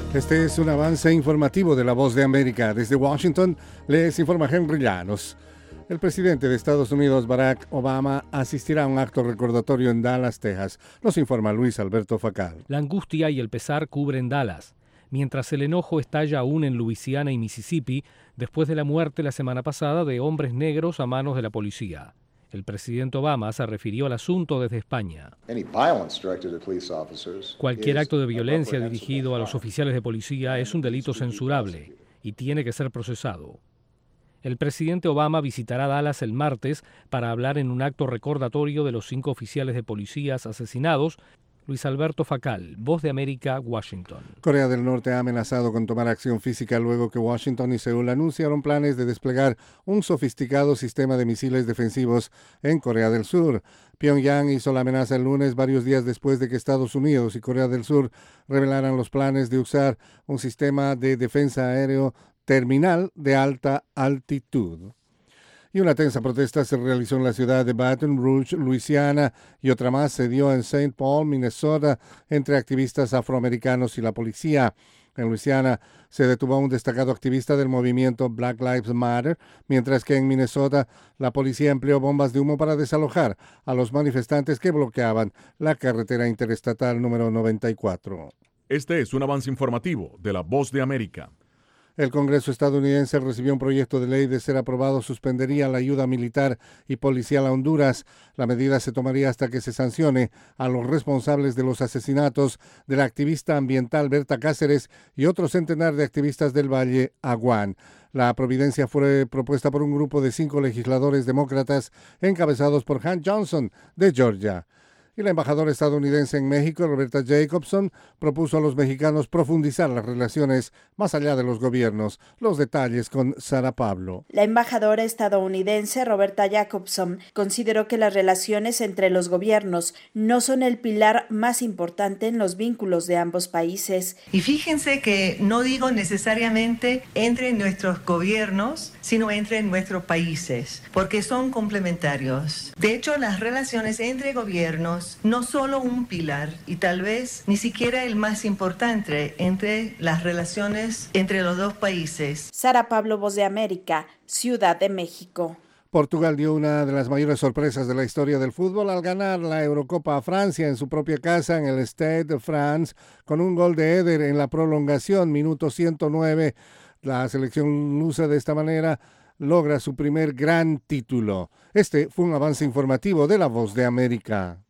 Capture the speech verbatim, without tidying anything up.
Este es un avance informativo de La Voz de América. Desde Washington les informa Henry Llanos. El presidente de Estados Unidos, Barack Obama, asistirá a un acto recordatorio en Dallas, Texas. Nos informa Luis Alberto Facal. La angustia y el pesar cubren Dallas, mientras el enojo estalla aún en Luisiana y Mississippi después de la muerte la semana pasada de hombres negros a manos de la policía. El presidente Obama se refirió al asunto desde España. Cualquier acto de violencia dirigido a los oficiales de policía es un delito censurable y tiene que ser procesado. El presidente Obama visitará Dallas el martes para hablar en un acto recordatorio de los cinco oficiales de policías asesinados. Luis Alberto Facal, Voz de América, Washington. Corea del Norte ha amenazado con tomar acción física luego que Washington y Seúl anunciaron planes de desplegar un sofisticado sistema de misiles defensivos en Corea del Sur. Pyongyang hizo la amenaza el lunes, varios días después de que Estados Unidos y Corea del Sur revelaran los planes de usar un sistema de defensa aéreo terminal de alta altitud. Y una tensa protesta se realizó en la ciudad de Baton Rouge, Luisiana, y otra más se dio en Saint Paul, Minnesota, entre activistas afroamericanos y la policía. En Luisiana se detuvo a un destacado activista del movimiento Black Lives Matter, mientras que en Minnesota la policía empleó bombas de humo para desalojar a los manifestantes que bloqueaban la carretera interestatal número noventa y cuatro. Este es un avance informativo de La Voz de América. El Congreso estadounidense recibió un proyecto de ley. De ser aprobado, suspendería la ayuda militar y policial a Honduras. La medida se tomaría hasta que se sancione a los responsables de los asesinatos de la activista ambiental Berta Cáceres y otro centenar de activistas del Valle Aguán. La providencia fue propuesta por un grupo de cinco legisladores demócratas encabezados por Hank Johnson de Georgia. Y la embajadora estadounidense en México, Roberta Jacobson, propuso a los mexicanos profundizar las relaciones más allá de los gobiernos. Los detalles con Sara Pablo. La embajadora estadounidense Roberta Jacobson consideró que las relaciones entre los gobiernos no son el pilar más importante en los vínculos de ambos países. Y fíjense que no digo necesariamente entre nuestros gobiernos, sino entre nuestros países, porque son complementarios. De hecho, las relaciones entre gobiernos no solo un pilar y tal vez ni siquiera el más importante entre las relaciones entre los dos países. Sara Pablo, Voz de América, Ciudad de México. Portugal dio una de las mayores sorpresas de la historia del fútbol al ganar la Eurocopa a Francia en su propia casa en el Stade de France con un gol de Eder en la prolongación, minuto ciento nueve. La selección lusa de esta manera logra su primer gran título. Este fue un avance informativo de La Voz de América.